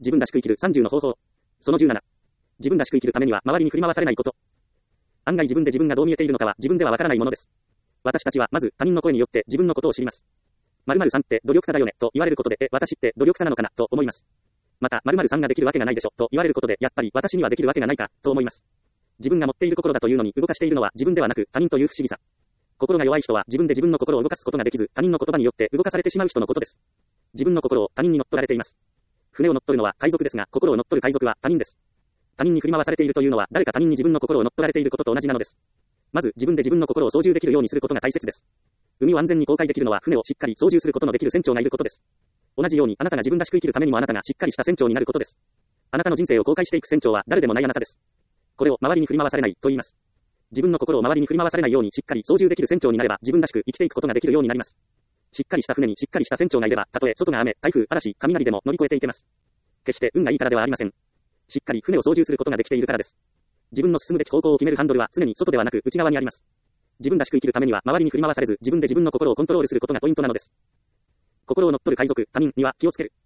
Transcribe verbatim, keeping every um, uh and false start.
自分らしく生きるさんじゅうの方法。そのじゅうなな。自分らしく生きるためには周りに振り回されないこと。案外自分で自分がどう見えているのかは自分ではわからないものです。私たちはまず他人の声によって自分のことを知ります。〇〇さんって努力家だよねと言われることで、え、私って努力家なのかなと思います。また、〇〇さんができるわけがないでしょと言われることで、やっぱり私にはできるわけがないかと思います。自分が持っている心だというのに動かしているのは自分ではなく他人という不思議さ。心が弱い人は自分で自分の心を動かすことができず、他人の言葉によって動かされてしまう人のことです。自分の心を他人に乗っ取られています。船を乗っ取るのは海賊ですが、心を乗っ取る海賊は他人です。他人に振り回されているというのは誰か他人に自分の心を乗っ取られていることと同じなのです。まず自分で自分の心を操縦できるようにすることが大切です。海を安全に航海できるのは船をしっかり操縦することのできる船長がいることです。同じようにあなたが自分らしく生きるためにもあなたがしっかりした船長になることです。あなたの人生を航海していく船長は誰でもないあなたです。これを周りに振り回されないと言います。自分の心を周りに振り回されないようにしっかり操縦できる船長になれば自分らしく生きていくことができるようになります。しっかりした船にしっかりした船長がいれば、たとえ外が雨、台風、嵐、雷でも乗り越えていけます。決して運がいいからではありません。しっかり船を操縦することができているからです。自分の進むべき方向を決めるハンドルは常に外ではなく内側にあります。自分らしく生きるためには周りに振り回されず自分で自分の心をコントロールすることがポイントなのです。心を乗っ取る海賊、他人には気をつける。